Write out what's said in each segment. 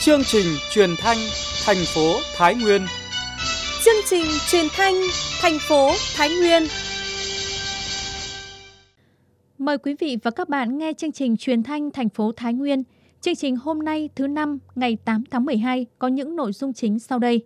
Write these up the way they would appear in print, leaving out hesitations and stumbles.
Chương trình truyền thanh thành phố Thái Nguyên. Chương trình truyền thanh thành phố Thái Nguyên. Mời quý vị và các bạn nghe chương trình truyền thanh thành phố Thái Nguyên. Chương trình hôm nay thứ Năm ngày 8 tháng 12 có những nội dung chính sau đây.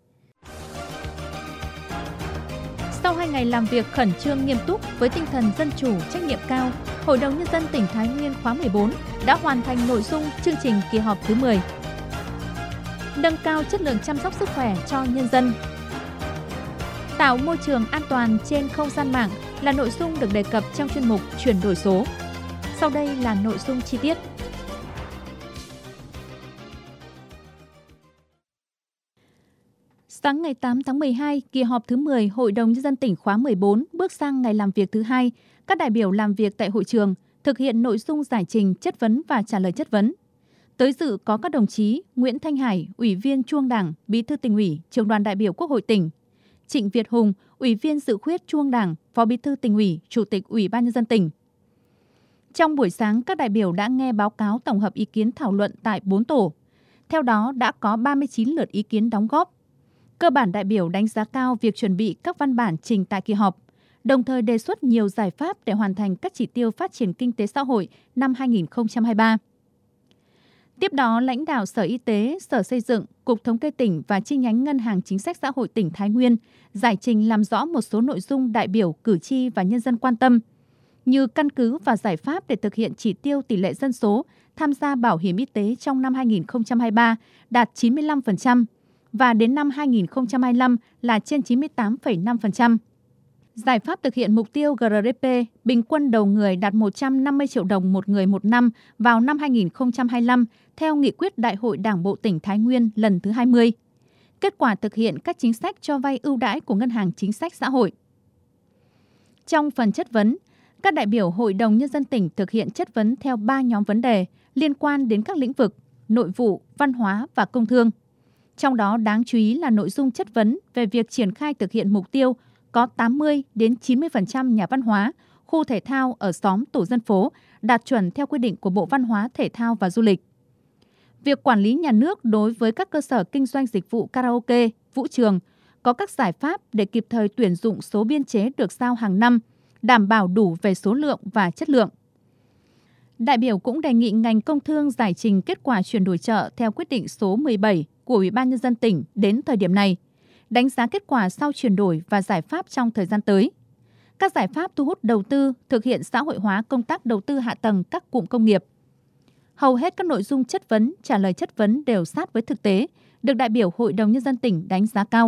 Sau 2 ngày làm việc khẩn trương nghiêm túc với tinh thần dân chủ, trách nhiệm cao, Hội đồng Nhân dân tỉnh Thái Nguyên khóa 14 đã hoàn thành nội dung chương trình kỳ họp thứ 10. Nâng cao chất lượng chăm sóc sức khỏe cho nhân dân. Tạo môi trường an toàn trên không gian mạng là nội dung được đề cập trong chuyên mục chuyển đổi số. Sau đây là nội dung chi tiết. Sáng ngày 8 tháng 12, kỳ họp thứ 10 Hội đồng Nhân dân tỉnh khóa 14 bước sang ngày làm việc thứ 2. Các đại biểu làm việc tại hội trường thực hiện nội dung giải trình, chất vấn và trả lời chất vấn. Tới dự có các đồng chí Nguyễn Thanh Hải, Ủy viên Trung ương Đảng, Bí thư Tỉnh ủy, Trưởng đoàn đại biểu Quốc hội tỉnh; Trịnh Việt Hùng, Ủy viên Dự khuyết Trung ương Đảng, Phó Bí thư Tỉnh ủy, Chủ tịch Ủy ban Nhân dân tỉnh. Trong buổi sáng, các đại biểu đã nghe báo cáo tổng hợp ý kiến thảo luận tại 4 tổ. Theo đó, đã có 39 lượt ý kiến đóng góp. Cơ bản đại biểu đánh giá cao việc chuẩn bị các văn bản trình tại kỳ họp, đồng thời đề xuất nhiều giải pháp để hoàn thành các chỉ tiêu phát triển kinh tế xã hội năm 2023. Tiếp đó, lãnh đạo Sở Y tế, Sở Xây dựng, Cục Thống kê tỉnh và chi nhánh Ngân hàng Chính sách Xã hội tỉnh Thái Nguyên giải trình làm rõ một số nội dung đại biểu, cử tri và nhân dân quan tâm, như căn cứ và giải pháp để thực hiện chỉ tiêu tỷ lệ dân số tham gia bảo hiểm y tế trong năm 2023 đạt 95% và đến năm 2025 là trên 98,5%. Giải pháp thực hiện mục tiêu GRDP bình quân đầu người đạt 150 triệu đồng một người một năm vào năm 2025 theo nghị quyết Đại hội Đảng bộ tỉnh Thái Nguyên lần thứ 20. Kết quả thực hiện các chính sách cho vay ưu đãi của Ngân hàng Chính sách Xã hội. Trong phần chất vấn, các đại biểu Hội đồng Nhân dân tỉnh thực hiện chất vấn theo 3 nhóm vấn đề liên quan đến các lĩnh vực nội vụ, văn hóa và công thương. Trong đó đáng chú ý là nội dung chất vấn về việc triển khai thực hiện mục tiêu có 80 đến 90% nhà văn hóa, khu thể thao ở xóm tổ dân phố đạt chuẩn theo quy định của Bộ Văn hóa, Thể thao và Du lịch. Việc quản lý nhà nước đối với các cơ sở kinh doanh dịch vụ karaoke, vũ trường có các giải pháp để kịp thời tuyển dụng số biên chế được giao hàng năm, đảm bảo đủ về số lượng và chất lượng. Đại biểu cũng đề nghị ngành công thương giải trình kết quả chuyển đổi chợ theo quyết định số 17 của Ủy ban Nhân dân tỉnh đến thời điểm này, đánh giá kết quả sau chuyển đổi và giải pháp trong thời gian tới. Các giải pháp thu hút đầu tư, thực hiện xã hội hóa công tác đầu tư hạ tầng các cụm công nghiệp. Hầu hết các nội dung chất vấn, trả lời chất vấn đều sát với thực tế, được đại biểu Hội đồng Nhân dân tỉnh đánh giá cao.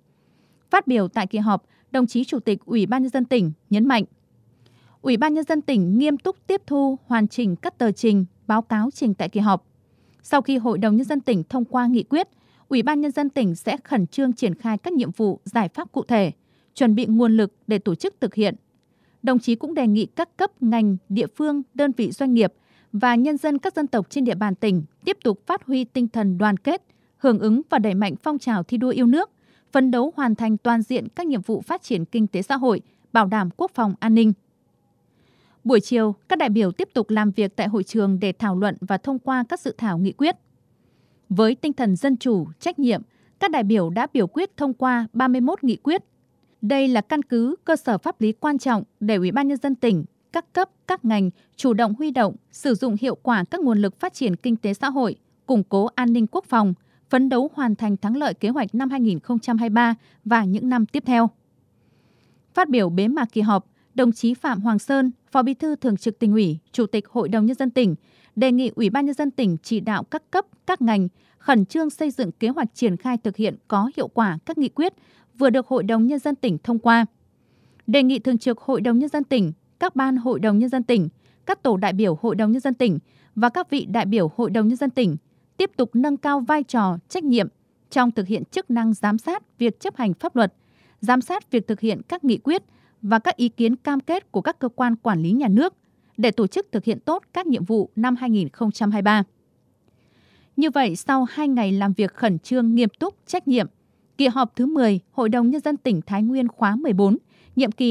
Phát biểu tại kỳ họp, đồng chí Chủ tịch Ủy ban Nhân dân tỉnh nhấn mạnh, Ủy ban Nhân dân tỉnh nghiêm túc tiếp thu, hoàn chỉnh các tờ trình, báo cáo trình tại kỳ họp. Sau khi Hội đồng Nhân dân tỉnh thông qua nghị quyết, Ủy ban Nhân dân tỉnh sẽ khẩn trương triển khai các nhiệm vụ, giải pháp cụ thể, chuẩn bị nguồn lực để tổ chức thực hiện. Đồng chí cũng đề nghị các cấp, ngành, địa phương, đơn vị doanh nghiệp và nhân dân các dân tộc trên địa bàn tỉnh tiếp tục phát huy tinh thần đoàn kết, hưởng ứng và đẩy mạnh phong trào thi đua yêu nước, phấn đấu hoàn thành toàn diện các nhiệm vụ phát triển kinh tế xã hội, bảo đảm quốc phòng an ninh. Buổi chiều, các đại biểu tiếp tục làm việc tại hội trường để thảo luận và thông qua các dự thảo nghị quyết. Với tinh thần dân chủ, trách nhiệm, các đại biểu đã biểu quyết thông qua 31 nghị quyết. Đây là căn cứ, cơ sở pháp lý quan trọng để Ủy ban Nhân dân tỉnh, các cấp, các ngành chủ động huy động, sử dụng hiệu quả các nguồn lực phát triển kinh tế xã hội, củng cố an ninh quốc phòng, phấn đấu hoàn thành thắng lợi kế hoạch năm 2023 và những năm tiếp theo. Phát biểu bế mạc kỳ họp, đồng chí Phạm Hoàng Sơn, Phó Bí thư Thường trực Tỉnh ủy, Chủ tịch Hội đồng Nhân dân tỉnh, đề nghị Ủy ban Nhân dân tỉnh chỉ đạo các cấp, các ngành khẩn trương xây dựng kế hoạch triển khai thực hiện có hiệu quả các nghị quyết vừa được Hội đồng Nhân dân tỉnh thông qua. Đề nghị Thường trực Hội đồng Nhân dân tỉnh, các ban Hội đồng Nhân dân tỉnh, các tổ đại biểu Hội đồng Nhân dân tỉnh và các vị đại biểu Hội đồng Nhân dân tỉnh tiếp tục nâng cao vai trò, trách nhiệm trong thực hiện chức năng giám sát việc chấp hành pháp luật, giám sát việc thực hiện các nghị quyết và các ý kiến cam kết của các cơ quan quản lý nhà nước để tổ chức thực hiện tốt các nhiệm vụ năm 2023. Như vậy, sau 2 ngày làm việc khẩn trương, nghiêm túc, trách nhiệm, kỳ họp thứ 10 Hội đồng Nhân dân tỉnh Thái Nguyên khóa 14, nhiệm kỳ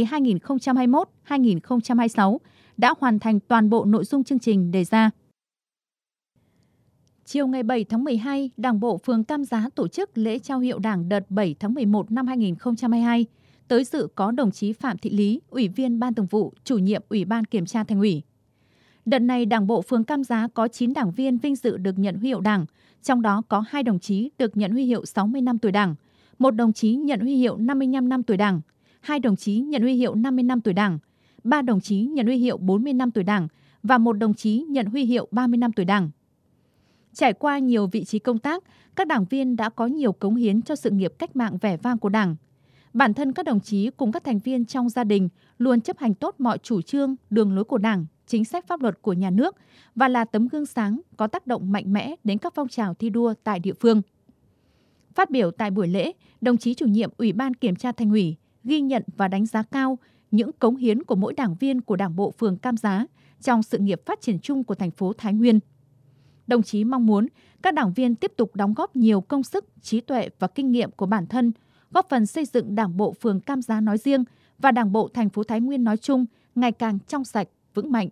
2021-2026 đã hoàn thành toàn bộ nội dung chương trình đề ra. Chiều ngày 7 tháng 12, Đảng bộ phường Cam Giá tổ chức lễ trao hiệu Đảng đợt 7 tháng 11 năm 2022. Tới dự có đồng chí Phạm Thị Lý, Ủy viên Ban Thường vụ, Chủ nhiệm Ủy ban Kiểm tra Thành ủy. Đợt này, Đảng bộ phường Cam Giá có 9 đảng viên vinh dự được nhận huy hiệu Đảng, trong đó có 2 đồng chí được nhận huy hiệu 60 năm tuổi Đảng, 1 đồng chí nhận huy hiệu 55 năm tuổi Đảng, 2 đồng chí nhận huy hiệu 50 năm tuổi Đảng, 3 đồng chí nhận huy hiệu 40 năm tuổi Đảng và 1 đồng chí nhận huy hiệu 30 năm tuổi Đảng. Trải qua nhiều vị trí công tác, các đảng viên đã có nhiều cống hiến cho sự nghiệp cách mạng vẻ vang của Đảng. Bản thân các đồng chí cùng các thành viên trong gia đình luôn chấp hành tốt mọi chủ trương, đường lối của Đảng, chính sách pháp luật của nhà nước và là tấm gương sáng có tác động mạnh mẽ đến các phong trào thi đua tại địa phương. Phát biểu tại buổi lễ, đồng chí chủ nhiệm Ủy ban Kiểm tra Thành ủy ghi nhận và đánh giá cao những cống hiến của mỗi đảng viên của Đảng bộ phường Cam Giá trong sự nghiệp phát triển chung của thành phố Thái Nguyên. Đồng chí mong muốn các đảng viên tiếp tục đóng góp nhiều công sức, trí tuệ và kinh nghiệm của bản thân, góp phần xây dựng Đảng bộ phường Cam Giá nói riêng và Đảng bộ thành phố Thái Nguyên nói chung ngày càng trong sạch, vững mạnh.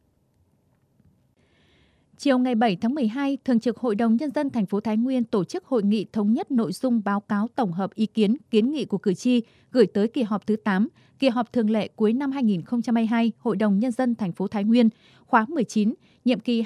Chiều ngày 7 tháng 12, Thường trực Hội đồng Nhân dân thành phố Thái Nguyên tổ chức hội nghị thống nhất nội dung báo cáo tổng hợp ý kiến, kiến nghị của cử tri gửi tới kỳ họp thứ 8, kỳ họp thường lệ cuối năm 2022 Hội đồng Nhân dân thành phố Thái Nguyên, khóa 19, nhiệm kỳ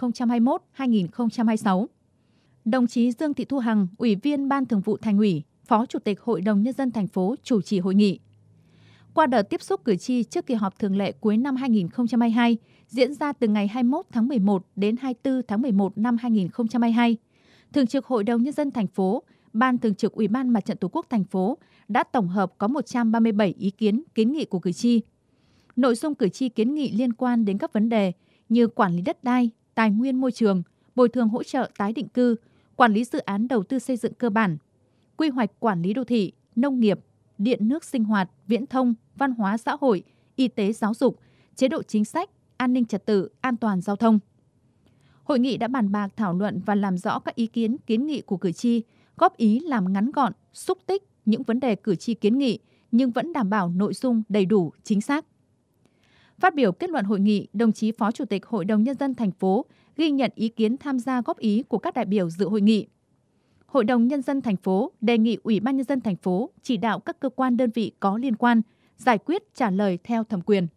2021-2026. Đồng chí Dương Thị Thu Hằng, Ủy viên Ban Thường vụ Thành ủy, Phó Chủ tịch Hội đồng Nhân dân thành phố chủ trì hội nghị. Qua đợt tiếp xúc cử tri trước kỳ họp thường lệ cuối năm 2022, diễn ra từ ngày 21 tháng 11 đến 24 tháng 11 năm 2022, Thường trực Hội đồng Nhân dân thành phố, Ban Thường trực Ủy ban Mặt trận Tổ quốc thành phố đã tổng hợp có 137 ý kiến, kiến nghị của cử tri. Nội dung cử tri kiến nghị liên quan đến các vấn đề như quản lý đất đai, tài nguyên môi trường, bồi thường hỗ trợ tái định cư, quản lý dự án đầu tư xây dựng cơ bản, quy hoạch quản lý đô thị, nông nghiệp, điện nước sinh hoạt, viễn thông, văn hóa xã hội, y tế giáo dục, chế độ chính sách, an ninh trật tự, an toàn giao thông. Hội nghị đã bàn bạc thảo luận và làm rõ các ý kiến, kiến nghị của cử tri, góp ý làm ngắn gọn, xúc tích những vấn đề cử tri kiến nghị nhưng vẫn đảm bảo nội dung đầy đủ, chính xác. Phát biểu kết luận hội nghị, đồng chí Phó Chủ tịch Hội đồng Nhân dân thành phố ghi nhận ý kiến tham gia góp ý của các đại biểu dự hội nghị. Hội đồng Nhân dân thành phố đề nghị Ủy ban Nhân dân thành phố chỉ đạo các cơ quan đơn vị có liên quan giải quyết trả lời theo thẩm quyền.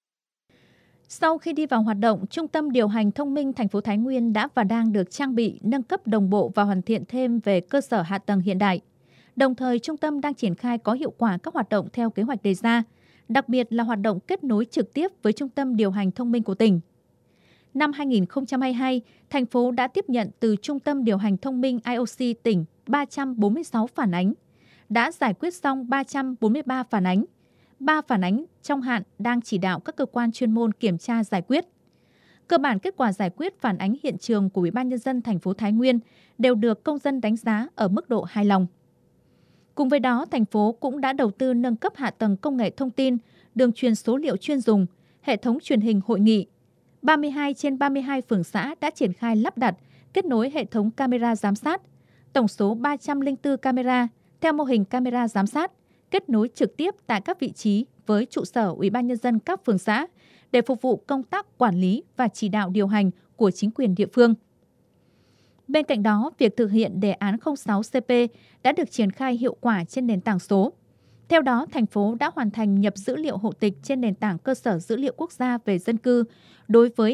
Sau khi đi vào hoạt động, Trung tâm điều hành thông minh thành phố Thái Nguyên đã và đang được trang bị, nâng cấp đồng bộ và hoàn thiện thêm về cơ sở hạ tầng hiện đại. Đồng thời, trung tâm đang triển khai có hiệu quả các hoạt động theo kế hoạch đề ra, đặc biệt là hoạt động kết nối trực tiếp với Trung tâm điều hành thông minh của tỉnh. Năm 2022, thành phố đã tiếp nhận từ Trung tâm điều hành thông minh IOC tỉnh 346 phản ánh, đã giải quyết xong 343 phản ánh. 3 phản ánh trong hạn đang chỉ đạo các cơ quan chuyên môn kiểm tra giải quyết. Cơ bản kết quả giải quyết phản ánh hiện trường của Ủy ban Nhân dân thành phố Thái Nguyên đều được công dân đánh giá ở mức độ hài lòng. Cùng với đó, thành phố cũng đã đầu tư nâng cấp hạ tầng công nghệ thông tin, đường truyền số liệu chuyên dùng, hệ thống truyền hình hội nghị. 32 trên 32 phường xã đã triển khai lắp đặt, kết nối hệ thống camera giám sát. Tổng số 304 camera theo mô hình camera giám sát, kết nối trực tiếp tại các vị trí với trụ sở Ủy ban Nhân dân các phường xã để phục vụ công tác quản lý và chỉ đạo điều hành của chính quyền địa phương. Bên cạnh đó, việc thực hiện đề án 06CP đã được triển khai hiệu quả trên nền tảng số. Theo đó, thành phố đã hoàn thành nhập dữ liệu hộ tịch trên nền tảng cơ sở dữ liệu quốc gia về dân cư đối với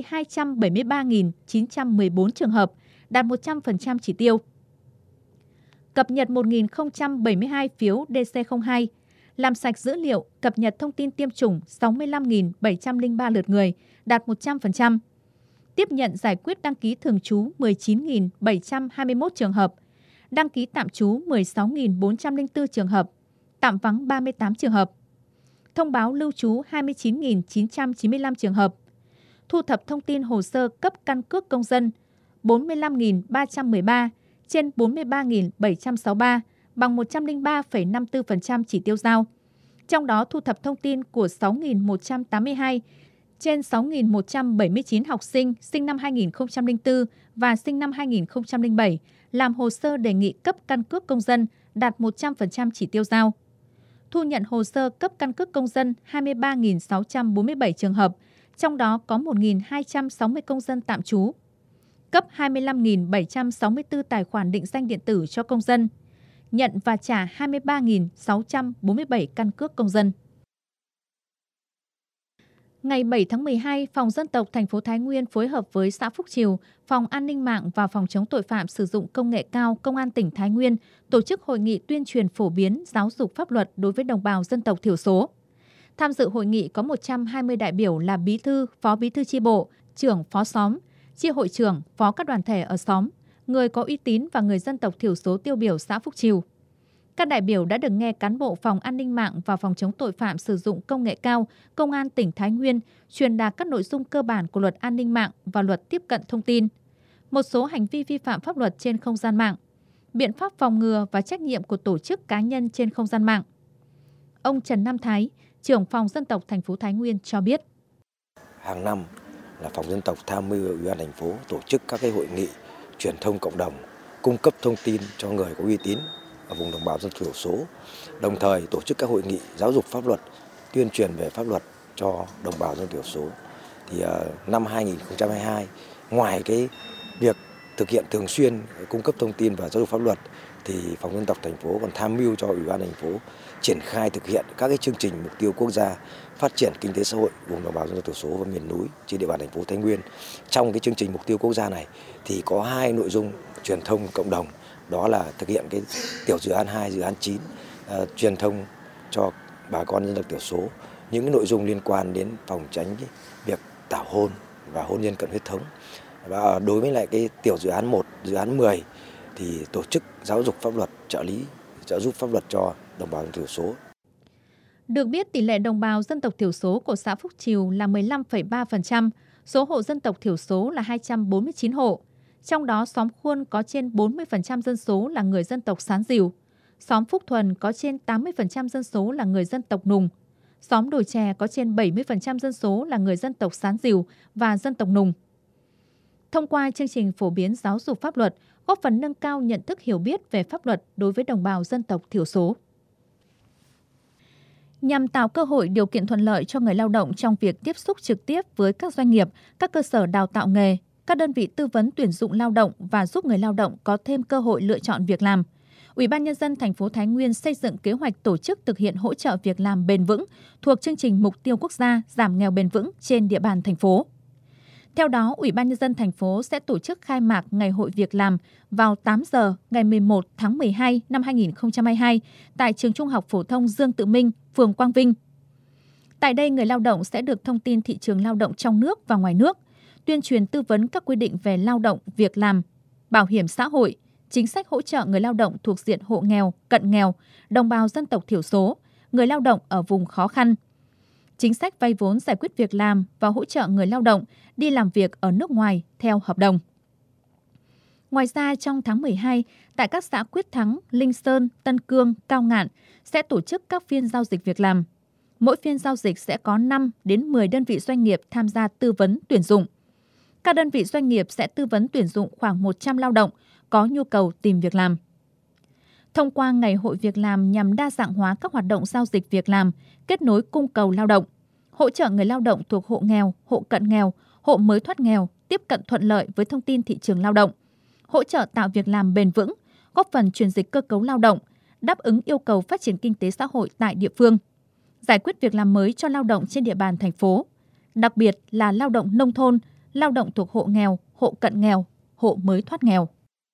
273.914 trường hợp, đạt 100% chỉ tiêu. Cập nhật 1.072 phiếu DC02, làm sạch dữ liệu, cập nhật thông tin tiêm chủng 65.703 lượt người, đạt 100%. Tiếp nhận giải quyết đăng ký thường trú 19.721 trường hợp, đăng ký tạm trú 16.404 trường hợp, tạm vắng 38 trường hợp. Thông báo lưu trú 29.995 trường hợp. Thu thập thông tin hồ sơ cấp căn cước công dân 45.313 trên 43.763, bằng 103,54% chỉ tiêu giao. Trong đó thu thập thông tin của 6.182 trên 6.179 học sinh sinh năm 2004 và sinh năm 2007 làm hồ sơ đề nghị cấp căn cước công dân, đạt 100% chỉ tiêu giao. Thu nhận hồ sơ cấp căn cước công dân 23.647 trường hợp, trong đó có 1.260 công dân tạm trú. cấp 25.764 tài khoản định danh điện tử cho công dân, nhận và trả 23.647 căn cước công dân. Ngày 7 tháng 12, Phòng Dân tộc thành phố Thái Nguyên phối hợp với xã Phúc Triều, Phòng An ninh mạng và Phòng chống tội phạm sử dụng công nghệ cao Công an tỉnh Thái Nguyên tổ chức hội nghị tuyên truyền phổ biến giáo dục pháp luật đối với đồng bào dân tộc thiểu số. Tham dự hội nghị có 120 đại biểu là bí thư, phó bí thư chi bộ, trưởng phó xóm, chi hội trưởng, phó các đoàn thể ở xóm, người có uy tín và người dân tộc thiểu số tiêu biểu xã Phúc Triều. Các đại biểu đã được nghe cán bộ Phòng An ninh mạng và Phòng chống tội phạm sử dụng công nghệ cao Công an tỉnh Thái Nguyên truyền đạt các nội dung cơ bản của Luật An ninh mạng và Luật Tiếp cận thông tin, một số hành vi vi phạm pháp luật trên không gian mạng, biện pháp phòng ngừa và trách nhiệm của tổ chức cá nhân trên không gian mạng. Ông Trần Nam Thái, trưởng Phòng Dân tộc thành phố Thái Nguyên cho biết. Hàng năm là Phòng Dân tộc tham mưu Ủy ban thành phố tổ chức các hội nghị truyền thông cộng đồng, cung cấp thông tin cho người có uy tín ở vùng đồng bào dân tộc thiểu số, đồng thời tổ chức các hội nghị giáo dục pháp luật, tuyên truyền về pháp luật cho đồng bào dân tộc thiểu số. Thì năm 2022, ngoài cái việc thực hiện thường xuyên cung cấp thông tin và giáo dục pháp luật, thì Phòng Dân tộc thành phố còn tham mưu cho Ủy ban thành phố triển khai thực hiện các cái chương trình mục tiêu quốc gia phát triển kinh tế xã hội vùng đồng bào dân tộc thiểu số và miền núi trên địa bàn thành phố Thái Nguyên. Trong cái chương trình mục tiêu quốc gia này thì có 2 nội dung truyền thông cộng đồng, đó là thực hiện cái tiểu dự án 2, dự án 9, truyền thông cho bà con dân tộc thiểu số những cái nội dung liên quan đến phòng tránh cái việc tảo hôn và hôn nhân cận huyết thống. Và đối với lại cái tiểu dự án 1, dự án 10 thì tổ chức giáo dục pháp luật, trợ giúp pháp luật cho đồng bào dân tộc thiểu số. Được biết, tỷ lệ đồng bào dân tộc thiểu số của xã Phúc Triều là 15,3%, số hộ dân tộc thiểu số là 249 hộ. Trong đó, xóm Khuôn có trên 40% dân số là người dân tộc Sán Dìu. Xóm Phúc Thuần có trên 80% dân số là người dân tộc Nùng. Xóm Đồi Chè có trên 70% dân số là người dân tộc Sán Dìu và dân tộc Nùng. Thông qua chương trình phổ biến giáo dục pháp luật, góp phần nâng cao nhận thức hiểu biết về pháp luật đối với đồng bào dân tộc thiểu số. Nhằm tạo cơ hội điều kiện thuận lợi cho người lao động trong việc tiếp xúc trực tiếp với các doanh nghiệp, các cơ sở đào tạo nghề, các đơn vị tư vấn tuyển dụng lao động và giúp người lao động có thêm cơ hội lựa chọn việc làm, Ủy ban Nhân dân thành phố Thái Nguyên xây dựng kế hoạch tổ chức thực hiện hỗ trợ việc làm bền vững thuộc chương trình mục tiêu quốc gia giảm nghèo bền vững trên địa bàn thành phố. Theo đó, Ủy ban Nhân dân thành phố sẽ tổ chức khai mạc Ngày hội việc làm vào 8 giờ ngày 11 tháng 12 năm 2022 tại Trường Trung học phổ thông Dương Tự Minh, phường Quang Vinh. Tại đây, người lao động sẽ được thông tin thị trường lao động trong nước và ngoài nước, tuyên truyền tư vấn các quy định về lao động, việc làm, bảo hiểm xã hội, chính sách hỗ trợ người lao động thuộc diện hộ nghèo, cận nghèo, đồng bào dân tộc thiểu số, người lao động ở vùng khó khăn, chính sách vay vốn giải quyết việc làm và hỗ trợ người lao động đi làm việc ở nước ngoài theo hợp đồng. Ngoài ra, trong tháng 12, tại các xã Quyết Thắng, Linh Sơn, Tân Cương, Cao Ngạn sẽ tổ chức các phiên giao dịch việc làm. Mỗi phiên giao dịch sẽ có 5 đến 10 đơn vị doanh nghiệp tham gia tư vấn tuyển dụng. Các đơn vị doanh nghiệp sẽ tư vấn tuyển dụng khoảng 100 lao động có nhu cầu tìm việc làm. Thông qua Ngày hội việc làm nhằm đa dạng hóa các hoạt động giao dịch việc làm, kết nối cung cầu lao động, hỗ trợ người lao động thuộc hộ nghèo, hộ cận nghèo, hộ mới thoát nghèo tiếp cận thuận lợi với thông tin thị trường lao động, hỗ trợ tạo việc làm bền vững, góp phần chuyển dịch cơ cấu lao động, đáp ứng yêu cầu phát triển kinh tế xã hội tại địa phương, giải quyết việc làm mới cho lao động trên địa bàn thành phố, đặc biệt là lao động nông thôn, lao động thuộc hộ nghèo, hộ cận nghèo, hộ mới thoát nghèo.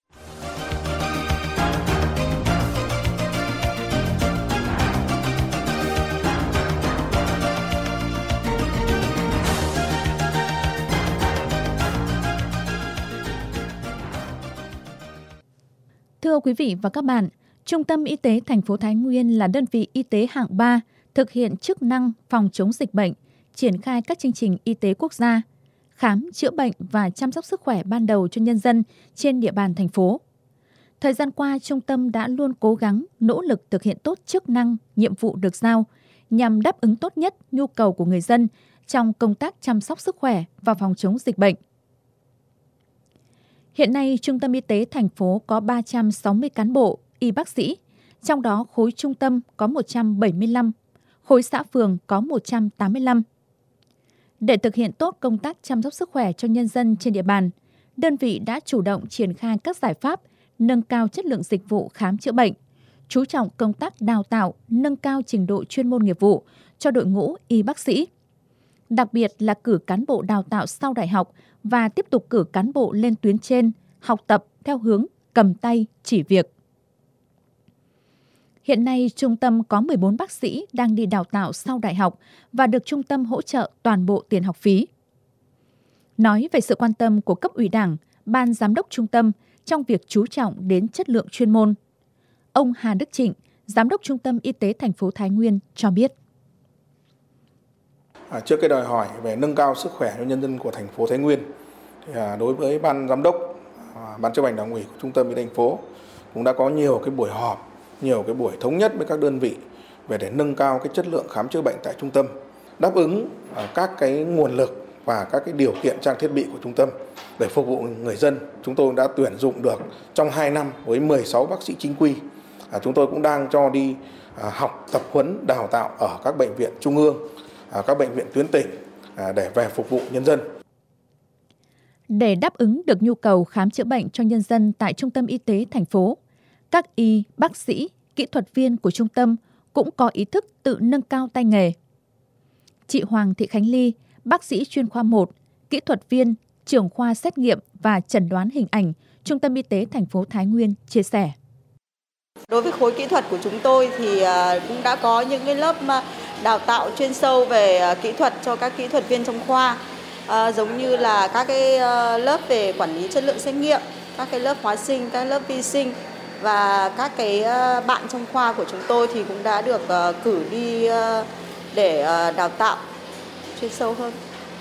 Thưa quý vị và các bạn, Trung tâm Y tế thành phố Thái Nguyên là đơn vị y tế hạng 3 thực hiện chức năng phòng chống dịch bệnh, triển khai các chương trình y tế quốc gia, khám, chữa bệnh và chăm sóc sức khỏe ban đầu cho nhân dân trên địa bàn thành phố. Thời gian qua, trung tâm đã luôn cố gắng, nỗ lực thực hiện tốt chức năng, nhiệm vụ được giao nhằm đáp ứng tốt nhất nhu cầu của người dân trong công tác chăm sóc sức khỏe và phòng chống dịch bệnh. Hiện nay, Trung tâm Y tế thành phố có 360 cán bộ, y bác sĩ, trong đó khối trung tâm có 175, khối xã phường có 185. Để thực hiện tốt công tác chăm sóc sức khỏe cho nhân dân trên địa bàn, đơn vị đã chủ động triển khai các giải pháp nâng cao chất lượng dịch vụ khám chữa bệnh, chú trọng công tác đào tạo, nâng cao trình độ chuyên môn nghiệp vụ cho đội ngũ y bác sĩ. Đặc biệt là cử cán bộ đào tạo sau đại học và tiếp tục cử cán bộ lên tuyến trên, học tập theo hướng cầm tay chỉ việc. Hiện nay, trung tâm có 14 bác sĩ đang đi đào tạo sau đại học và được trung tâm hỗ trợ toàn bộ tiền học phí. Nói về sự quan tâm của cấp ủy Đảng, Ban Giám đốc trung tâm trong việc chú trọng đến chất lượng chuyên môn, ông Hà Đức Trịnh, Giám đốc Trung tâm Y tế thành phố Thái Nguyên cho biết. Trước cái đòi hỏi về nâng cao sức khỏe cho nhân dân của thành phố Thái Nguyên, thì đối với Ban Giám đốc, Ban chấp hành Đảng ủy của Trung tâm Y tế thành phố cũng đã có nhiều cái buổi họp, nhiều cái buổi thống nhất với các đơn vị về để nâng cao cái chất lượng khám chữa bệnh tại trung tâm, đáp ứng các cái nguồn lực và các cái điều kiện trang thiết bị của trung tâm để phục vụ người dân. Chúng tôi đã tuyển dụng được trong 2 năm với 16 bác sĩ chính quy. Chúng tôi cũng đang cho đi học tập huấn đào tạo ở các bệnh viện trung ương, các bệnh viện tuyến tỉnh để về phục vụ nhân dân. Để đáp ứng được nhu cầu khám chữa bệnh cho nhân dân tại Trung tâm Y tế thành phố, các y, bác sĩ, kỹ thuật viên của trung tâm cũng có ý thức tự nâng cao tay nghề. Chị Hoàng Thị Khánh Ly, bác sĩ chuyên khoa 1, kỹ thuật viên, trưởng khoa xét nghiệm và chẩn đoán hình ảnh, Trung tâm Y tế thành phố Thái Nguyên chia sẻ. Đối với khối kỹ thuật của chúng tôi thì cũng đã có những cái lớp đào tạo chuyên sâu về kỹ thuật cho các kỹ thuật viên trong khoa, giống như là các cái lớp về quản lý chất lượng xét nghiệm, các cái lớp hóa sinh, các lớp vi sinh, và các cái bạn trong khoa của chúng tôi thì cũng đã được cử đi để đào tạo chuyên sâu hơn.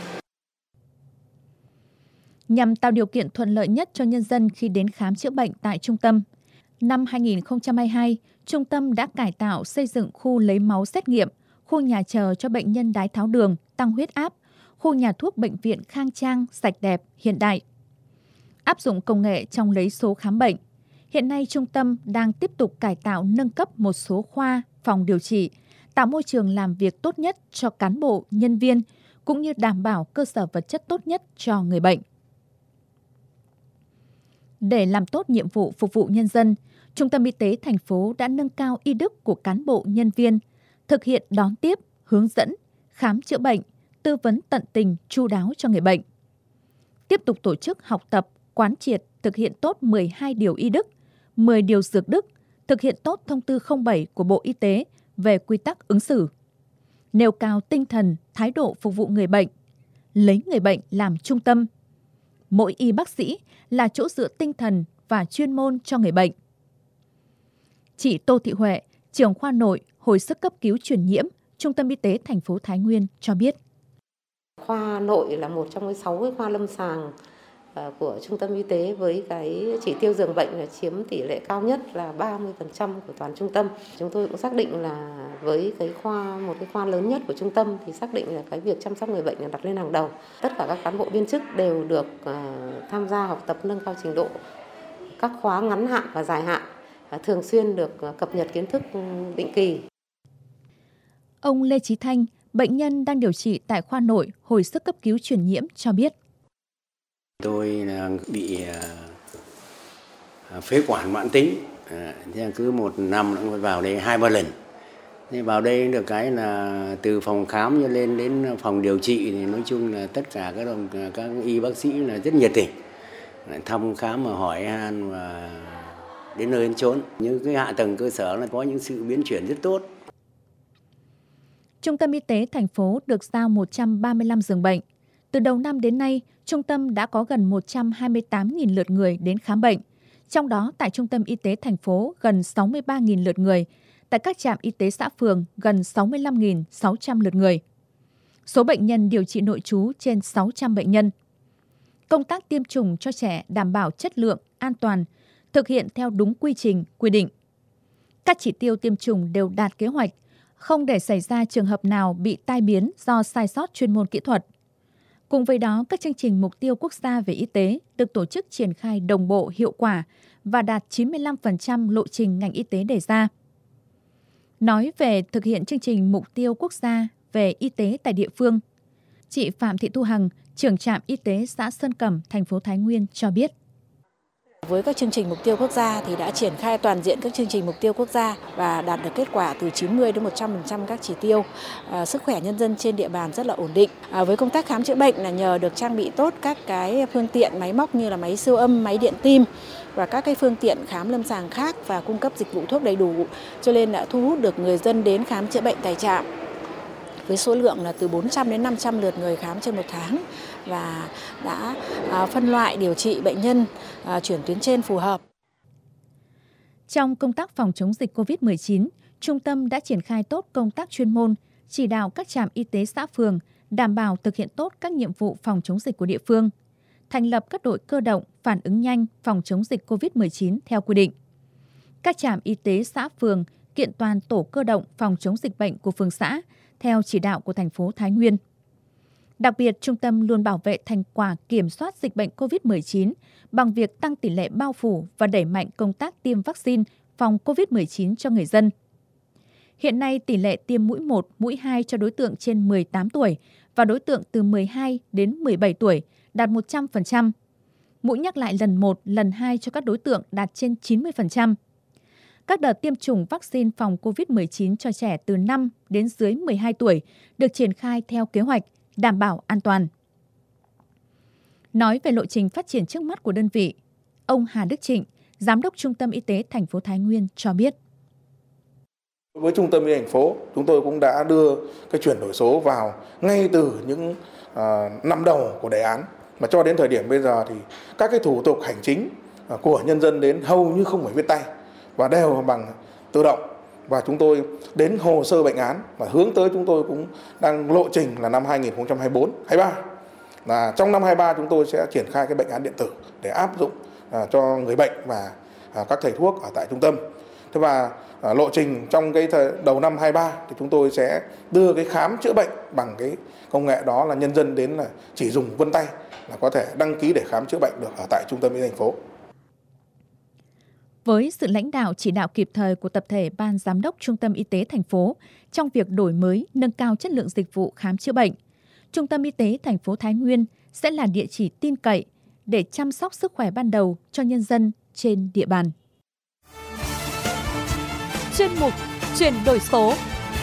Nhằm tạo điều kiện thuận lợi nhất cho nhân dân khi đến khám chữa bệnh tại trung tâm, năm 2022, trung tâm đã cải tạo xây dựng khu lấy máu xét nghiệm, khu nhà chờ cho bệnh nhân đái tháo đường, tăng huyết áp, khu nhà thuốc bệnh viện khang trang, sạch đẹp, hiện đại. Áp dụng công nghệ trong lấy số khám bệnh, hiện nay trung tâm đang tiếp tục cải tạo nâng cấp một số khoa, phòng điều trị, tạo môi trường làm việc tốt nhất cho cán bộ, nhân viên, cũng như đảm bảo cơ sở vật chất tốt nhất cho người bệnh. Để làm tốt nhiệm vụ phục vụ nhân dân, Trung tâm Y tế thành phố đã nâng cao y đức của cán bộ nhân viên, thực hiện đón tiếp, hướng dẫn, khám chữa bệnh, tư vấn tận tình, chu đáo cho người bệnh. Tiếp tục tổ chức học tập, quán triệt, thực hiện tốt 12 điều y đức, 10 điều dược đức, thực hiện tốt thông tư 07 của Bộ Y tế về quy tắc ứng xử. Nêu cao tinh thần, thái độ phục vụ người bệnh, lấy người bệnh làm trung tâm. Mỗi y bác sĩ là chỗ dựa tinh thần và chuyên môn cho người bệnh. Chị Tô Thị Huệ, trưởng khoa nội, hồi sức cấp cứu truyền nhiễm, Trung tâm Y tế thành phố Thái Nguyên cho biết. Khoa nội là một trong 6 cái khoa lâm sàng của Trung tâm Y tế với cái chỉ tiêu giường bệnh là chiếm tỷ lệ cao nhất là 30% của toàn trung tâm. Chúng tôi cũng xác định là với một cái khoa lớn nhất của trung tâm thì xác định là cái việc chăm sóc người bệnh là đặt lên hàng đầu. Tất cả các cán bộ viên chức đều được tham gia học tập nâng cao trình độ các khóa ngắn hạn và dài hạn, thường xuyên được cập nhật kiến thức định kỳ. Ông Lê Chí Thanh, bệnh nhân đang điều trị tại khoa nội hồi sức cấp cứu truyền nhiễm cho biết. Tôi bị phế quản mãn tính, cứ một năm nó vào đây 2-3 lần. Thế vào đây được cái là từ phòng khám lên đến phòng điều trị thì nói chung là tất cả các y bác sĩ là rất nhiệt tình, thăm khám và hỏi han và đến nơi đến chốn. Những cái hạ tầng cơ sở là có những sự biến chuyển rất tốt. Trung tâm Y tế thành phố được giao 135 giường bệnh. Từ đầu năm đến nay, trung tâm đã có gần 128.000 lượt người đến khám bệnh. Trong đó, tại Trung tâm Y tế thành phố gần 63.000 lượt người, tại các trạm y tế xã phường gần 65.600 lượt người. Số bệnh nhân điều trị nội trú trên 600 bệnh nhân. Công tác tiêm chủng cho trẻ đảm bảo chất lượng, an toàn, thực hiện theo đúng quy trình, quy định. Các chỉ tiêu tiêm chủng đều đạt kế hoạch, không để xảy ra trường hợp nào bị tai biến do sai sót chuyên môn kỹ thuật. Cùng với đó, các chương trình mục tiêu quốc gia về y tế được tổ chức triển khai đồng bộ hiệu quả và đạt 95% lộ trình ngành y tế đề ra. Nói về thực hiện chương trình mục tiêu quốc gia về y tế tại địa phương, chị Phạm Thị Thu Hằng, trưởng trạm y tế xã Sơn Cẩm, thành phố Thái Nguyên cho biết. Với các chương trình mục tiêu quốc gia thì đã triển khai toàn diện các chương trình mục tiêu quốc gia và đạt được kết quả từ 90 đến 100% các chỉ tiêu. Sức khỏe nhân dân trên địa bàn rất là ổn định. Với công tác khám chữa bệnh là nhờ được trang bị tốt các cái phương tiện máy móc như là máy siêu âm, máy điện tim và các cái phương tiện khám lâm sàng khác và cung cấp dịch vụ thuốc đầy đủ, cho nên đã thu hút được người dân đến khám chữa bệnh tại trạm với số lượng là từ 400 đến 500 lượt người khám trên một tháng và đã phân loại điều trị bệnh nhân chuyển tuyến trên phù hợp. Trong công tác phòng chống dịch COVID-19, Trung tâm đã triển khai tốt công tác chuyên môn, chỉ đạo các trạm y tế xã phường đảm bảo thực hiện tốt các nhiệm vụ phòng chống dịch của địa phương, thành lập các đội cơ động phản ứng nhanh phòng chống dịch COVID-19 theo quy định. Các trạm y tế xã phường kiện toàn tổ cơ động phòng chống dịch bệnh của phường xã theo chỉ đạo của thành phố Thái Nguyên. Đặc biệt, Trung tâm luôn bảo vệ thành quả kiểm soát dịch bệnh COVID-19 bằng việc tăng tỷ lệ bao phủ và đẩy mạnh công tác tiêm vaccine phòng COVID-19 cho người dân. Hiện nay, tỷ lệ tiêm mũi 1, mũi 2 cho đối tượng trên 18 tuổi và đối tượng từ 12 đến 17 tuổi đạt 100%. Mũi nhắc lại lần 1, lần 2 cho các đối tượng đạt trên 90%. Các đợt tiêm chủng vaccine phòng COVID-19 cho trẻ từ 5 đến dưới 12 tuổi được triển khai theo kế hoạch, đảm bảo an toàn. Nói về lộ trình phát triển trước mắt của đơn vị, ông Hà Đức Trịnh, Giám đốc Trung tâm Y tế thành phố Thái Nguyên cho biết. Với Trung tâm Y tế thành phố, chúng tôi cũng đã đưa cái chuyển đổi số vào ngay từ những năm đầu của đề án. Mà cho đến thời điểm bây giờ thì các cái thủ tục hành chính của nhân dân đến hầu như không phải viết tay và đều bằng tự động. Và chúng tôi đến hồ sơ bệnh án và hướng tới chúng tôi cũng đang lộ trình là năm 2024-23. Là trong năm 23 chúng tôi sẽ triển khai cái bệnh án điện tử để áp dụng cho người bệnh và các thầy thuốc ở tại trung tâm. Thế và lộ trình trong cái đầu năm 23 thì chúng tôi sẽ đưa cái khám chữa bệnh bằng cái công nghệ đó là nhân dân đến là chỉ dùng vân tay là có thể đăng ký để khám chữa bệnh được ở tại trung tâm y tế thành phố. Với sự lãnh đạo chỉ đạo kịp thời của tập thể Ban Giám đốc Trung tâm Y tế thành phố trong việc đổi mới, nâng cao chất lượng dịch vụ khám chữa bệnh, Trung tâm Y tế thành phố Thái Nguyên sẽ là địa chỉ tin cậy để chăm sóc sức khỏe ban đầu cho nhân dân trên địa bàn. Chuyên mục Chuyển đổi số.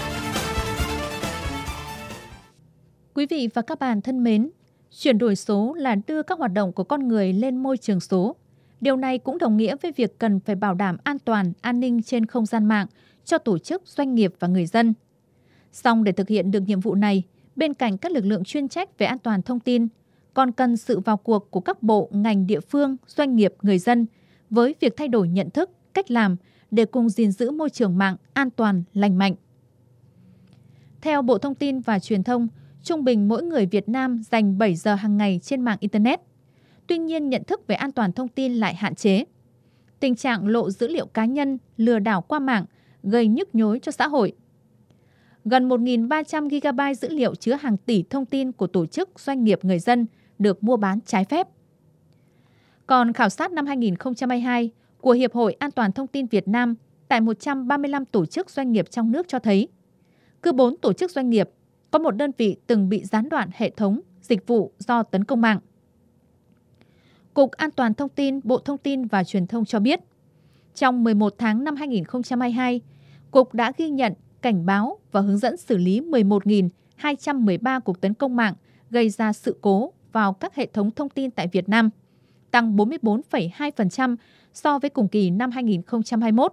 Quý vị và các bạn thân mến, chuyển đổi số là đưa các hoạt động của con người lên môi trường số. Điều này cũng đồng nghĩa với việc cần phải bảo đảm an toàn, an ninh trên không gian mạng cho tổ chức, doanh nghiệp và người dân. Song để thực hiện được nhiệm vụ này, bên cạnh các lực lượng chuyên trách về an toàn thông tin, còn cần sự vào cuộc của các bộ, ngành địa phương, doanh nghiệp, người dân với việc thay đổi nhận thức, cách làm để cùng gìn giữ môi trường mạng an toàn, lành mạnh. Theo Bộ Thông tin và Truyền thông, trung bình mỗi người Việt Nam dành 7 giờ hàng ngày trên mạng Internet. Tuy nhiên, nhận thức về an toàn thông tin lại hạn chế. Tình trạng lộ dữ liệu cá nhân, lừa đảo qua mạng gây nhức nhối cho xã hội. Gần 1.300 GB dữ liệu chứa hàng tỷ thông tin của tổ chức, doanh nghiệp, người dân được mua bán trái phép. Còn khảo sát năm 2022 của Hiệp hội An toàn thông tin Việt Nam tại 135 tổ chức doanh nghiệp trong nước cho thấy, cứ 4 tổ chức doanh nghiệp có một đơn vị từng bị gián đoạn hệ thống, dịch vụ do tấn công mạng. Cục An toàn thông tin, Bộ Thông tin và Truyền thông cho biết, trong 11 tháng năm 2022, Cục đã ghi nhận, cảnh báo và hướng dẫn xử lý 11.213 cuộc tấn công mạng gây ra sự cố vào các hệ thống thông tin tại Việt Nam, tăng 44,2% so với cùng kỳ năm 2021.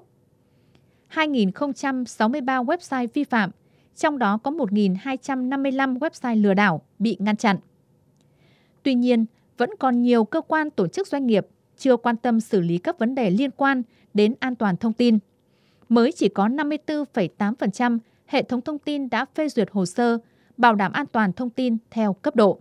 2.063 website vi phạm, trong đó có 1.255 website lừa đảo bị ngăn chặn. Tuy nhiên, vẫn còn nhiều cơ quan tổ chức doanh nghiệp chưa quan tâm xử lý các vấn đề liên quan đến an toàn thông tin. Mới chỉ có 54,8% hệ thống thông tin đã phê duyệt hồ sơ bảo đảm an toàn thông tin theo cấp độ.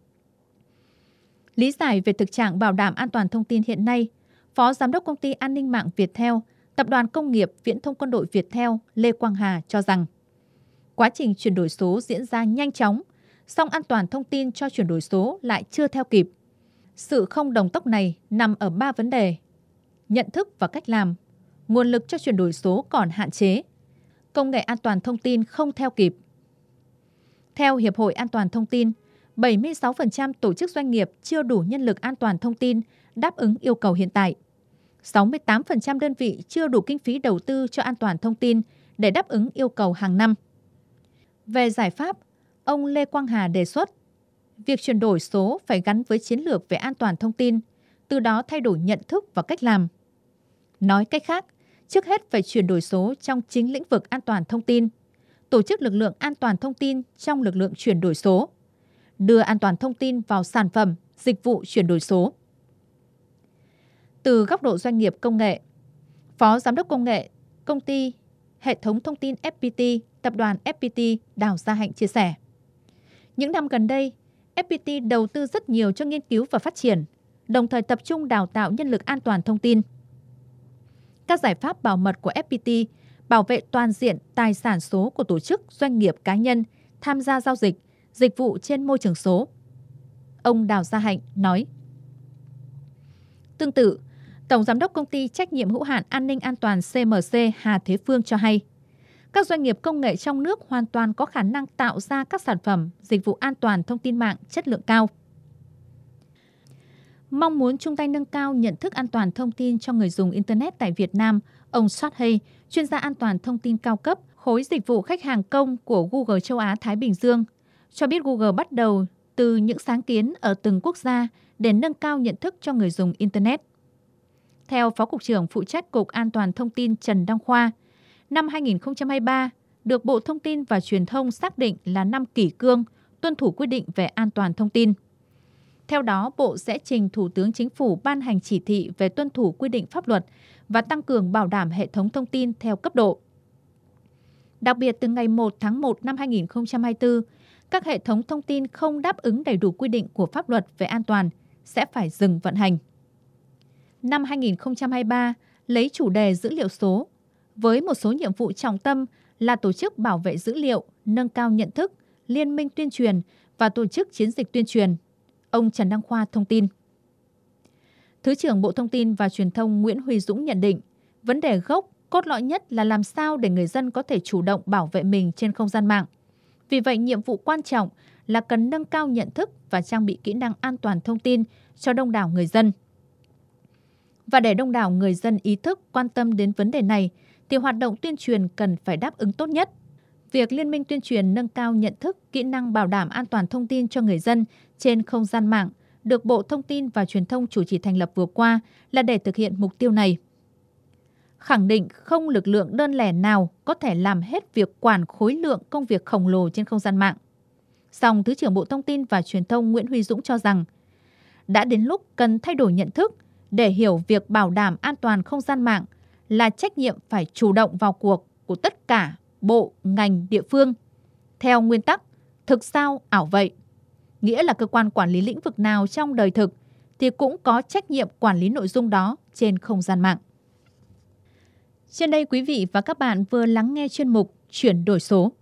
Lý giải về thực trạng bảo đảm an toàn thông tin hiện nay, Phó Giám đốc Công ty An ninh mạng Viettel, Tập đoàn Công nghiệp Viễn thông Quân đội Viettel Lê Quang Hà cho rằng, quá trình chuyển đổi số diễn ra nhanh chóng, song an toàn thông tin cho chuyển đổi số lại chưa theo kịp. Sự không đồng tốc này nằm ở 3 vấn đề: nhận thức và cách làm, nguồn lực cho chuyển đổi số còn hạn chế, công nghệ an toàn thông tin không theo kịp. Theo Hiệp hội An toàn thông tin, 76% tổ chức doanh nghiệp chưa đủ nhân lực an toàn thông tin đáp ứng yêu cầu hiện tại. 68% đơn vị chưa đủ kinh phí đầu tư cho an toàn thông tin để đáp ứng yêu cầu hàng năm. Về giải pháp, ông Lê Quang Hà đề xuất, việc chuyển đổi số phải gắn với chiến lược về an toàn thông tin, từ đó thay đổi nhận thức và cách làm. Nói cách khác, trước hết phải chuyển đổi số trong chính lĩnh vực an toàn thông tin, tổ chức lực lượng an toàn thông tin trong lực lượng chuyển đổi số, đưa an toàn thông tin vào sản phẩm, dịch vụ chuyển đổi số. Từ góc độ doanh nghiệp công nghệ, Phó Giám đốc Công nghệ, Công ty Hệ thống Thông tin FPT, Tập đoàn FPT Đào Gia Hạnh chia sẻ. Những năm gần đây, FPT đầu tư rất nhiều cho nghiên cứu và phát triển, đồng thời tập trung đào tạo nhân lực an toàn thông tin. Các giải pháp bảo mật của FPT bảo vệ toàn diện tài sản số của tổ chức, doanh nghiệp, cá nhân tham gia giao dịch, dịch vụ trên môi trường số. Ông Đào Gia Hạnh nói. Tương tự, Tổng Giám đốc Công ty Trách nhiệm hữu hạn An ninh An toàn CMC Hà Thế Phương cho hay, các doanh nghiệp công nghệ trong nước hoàn toàn có khả năng tạo ra các sản phẩm, dịch vụ an toàn thông tin mạng chất lượng cao. Mong muốn chung tay nâng cao nhận thức an toàn thông tin cho người dùng Internet tại Việt Nam, ông Scott Hay, chuyên gia an toàn thông tin cao cấp, khối dịch vụ khách hàng công của Google châu Á-Thái Bình Dương, cho biết Google bắt đầu từ những sáng kiến ở từng quốc gia để nâng cao nhận thức cho người dùng Internet. Theo Phó Cục trưởng phụ trách Cục An toàn Thông tin Trần Đăng Khoa, năm 2023 được Bộ Thông tin và Truyền thông xác định là năm kỷ cương, tuân thủ quy định về an toàn thông tin. Theo đó, Bộ sẽ trình Thủ tướng Chính phủ ban hành chỉ thị về tuân thủ quy định pháp luật và tăng cường bảo đảm hệ thống thông tin theo cấp độ. Đặc biệt, từ ngày 1 tháng 1 năm 2024, các hệ thống thông tin không đáp ứng đầy đủ quy định của pháp luật về an toàn sẽ phải dừng vận hành. Năm 2023, lấy chủ đề dữ liệu số, với một số nhiệm vụ trọng tâm là tổ chức bảo vệ dữ liệu, nâng cao nhận thức, liên minh tuyên truyền và tổ chức chiến dịch tuyên truyền. Ông Trần Đăng Khoa thông tin. Thứ trưởng Bộ Thông tin và Truyền thông Nguyễn Huy Dũng nhận định, vấn đề gốc, cốt lõi nhất là làm sao để người dân có thể chủ động bảo vệ mình trên không gian mạng. Vì vậy, nhiệm vụ quan trọng là cần nâng cao nhận thức và trang bị kỹ năng an toàn thông tin cho đông đảo người dân. Và để đông đảo người dân ý thức, quan tâm đến vấn đề này, thì hoạt động tuyên truyền cần phải đáp ứng tốt nhất. Việc liên minh tuyên truyền nâng cao nhận thức, kỹ năng bảo đảm an toàn thông tin cho người dân trên không gian mạng được Bộ Thông tin và Truyền thông chủ trì thành lập vừa qua là để thực hiện mục tiêu này. Khẳng định không lực lượng đơn lẻ nào có thể làm hết việc quản khối lượng công việc khổng lồ trên không gian mạng. Song Thứ trưởng Bộ Thông tin và Truyền thông Nguyễn Huy Dũng cho rằng, đã đến lúc cần thay đổi nhận thức để hiểu việc bảo đảm an toàn không gian mạng là trách nhiệm phải chủ động vào cuộc của tất cả bộ, ngành, địa phương. Theo nguyên tắc, thực sao ảo vậy. Nghĩa là cơ quan quản lý lĩnh vực nào trong đời thực thì cũng có trách nhiệm quản lý nội dung đó trên không gian mạng. Trên đây quý vị và các bạn vừa lắng nghe chuyên mục Chuyển đổi số.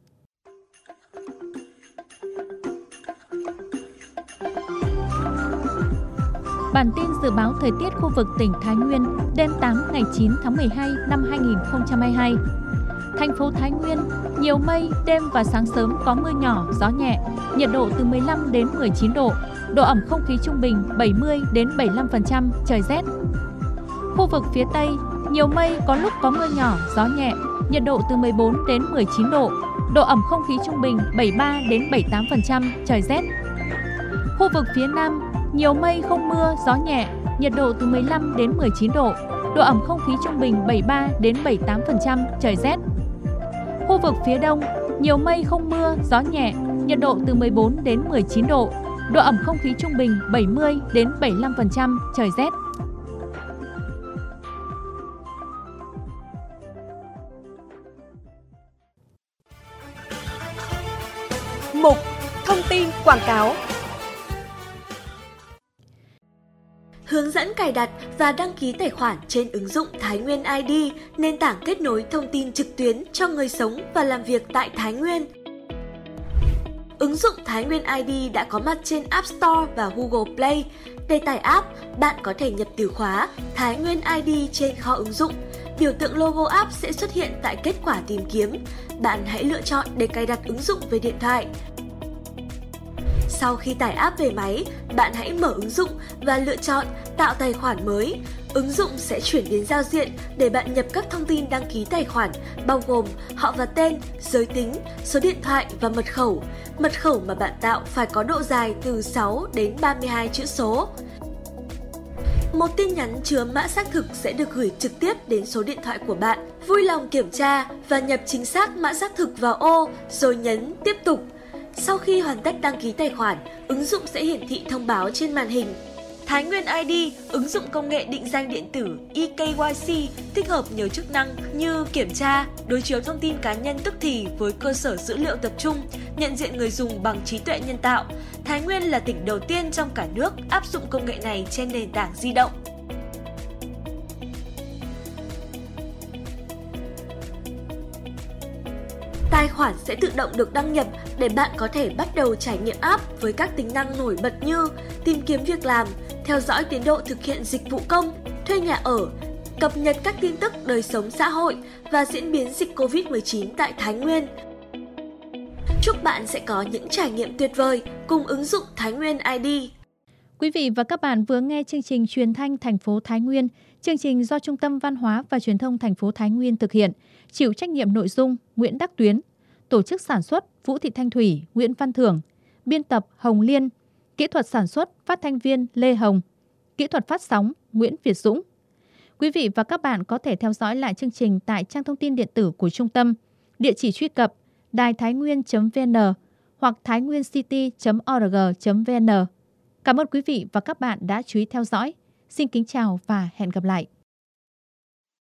Bản tin dự báo thời tiết khu vực tỉnh Thái Nguyên đêm 8 ngày 9 tháng 12 năm 2022. Thành phố Thái Nguyên, nhiều mây, đêm và sáng sớm có mưa nhỏ, gió nhẹ, nhiệt độ từ 15 đến 19 độ, độ ẩm không khí trung bình 70 đến 75%, trời rét. Khu vực phía Tây, nhiều mây, có lúc có mưa nhỏ, gió nhẹ, nhiệt độ từ 14 đến 19 độ, độ ẩm không khí trung bình 73 đến 78%, trời rét. Khu vực phía Nam, nhiều mây không mưa, gió nhẹ, nhiệt độ từ 15 đến 19 độ, độ ẩm không khí trung bình 73 đến 78%, trời rét. Khu vực phía Đông, nhiều mây không mưa, gió nhẹ, nhiệt độ từ 14 đến 19 độ, độ ẩm không khí trung bình 70 đến 75%, trời rét. Mục Thông tin quảng cáo. Hướng dẫn cài đặt và đăng ký tài khoản trên ứng dụng Thái Nguyên ID, nền tảng kết nối thông tin trực tuyến cho người sống và làm việc tại Thái Nguyên. Ứng dụng Thái Nguyên ID đã có mặt trên App Store và Google Play. Để tải app, bạn có thể nhập từ khóa Thái Nguyên ID trên kho ứng dụng. Biểu tượng logo app sẽ xuất hiện tại kết quả tìm kiếm. Bạn hãy lựa chọn để cài đặt ứng dụng về điện thoại. Sau khi tải app về máy, bạn hãy mở ứng dụng và lựa chọn tạo tài khoản mới. Ứng dụng sẽ chuyển đến giao diện để bạn nhập các thông tin đăng ký tài khoản, bao gồm họ và tên, giới tính, số điện thoại và mật khẩu. Mật khẩu mà bạn tạo phải có độ dài từ 6 đến 32 chữ số. Một tin nhắn chứa mã xác thực sẽ được gửi trực tiếp đến số điện thoại của bạn. Vui lòng kiểm tra và nhập chính xác mã xác thực vào ô, rồi nhấn tiếp tục. Sau khi hoàn tất đăng ký tài khoản, ứng dụng sẽ hiển thị thông báo trên màn hình. Thái Nguyên ID, ứng dụng công nghệ định danh điện tử eKYC tích hợp nhiều chức năng như kiểm tra, đối chiếu thông tin cá nhân tức thì với cơ sở dữ liệu tập trung, nhận diện người dùng bằng trí tuệ nhân tạo. Thái Nguyên là tỉnh đầu tiên trong cả nước áp dụng công nghệ này trên nền tảng di động. Tài khoản sẽ tự động được đăng nhập để bạn có thể bắt đầu trải nghiệm app với các tính năng nổi bật như tìm kiếm việc làm, theo dõi tiến độ thực hiện dịch vụ công, thuê nhà ở, cập nhật các tin tức đời sống xã hội và diễn biến dịch Covid-19 tại Thái Nguyên. Chúc bạn sẽ có những trải nghiệm tuyệt vời cùng ứng dụng Thái Nguyên ID. Quý vị và các bạn vừa nghe chương trình Truyền thanh thành phố Thái Nguyên, chương trình do Trung tâm Văn hóa và Truyền thông thành phố Thái Nguyên thực hiện, chịu trách nhiệm nội dung Nguyễn Đắc Tuyến, tổ chức sản xuất Vũ Thị Thanh Thủy, Nguyễn Văn Thưởng, biên tập Hồng Liên, kỹ thuật sản xuất phát thanh viên Lê Hồng, kỹ thuật phát sóng Nguyễn Việt Dũng. Quý vị và các bạn có thể theo dõi lại chương trình tại trang thông tin điện tử của trung tâm, địa chỉ truy cập đài-tháinguyen.vn hoặc thainguencity.org.vn. Cảm ơn quý vị và các bạn đã chú ý theo dõi. Xin kính chào và hẹn gặp lại.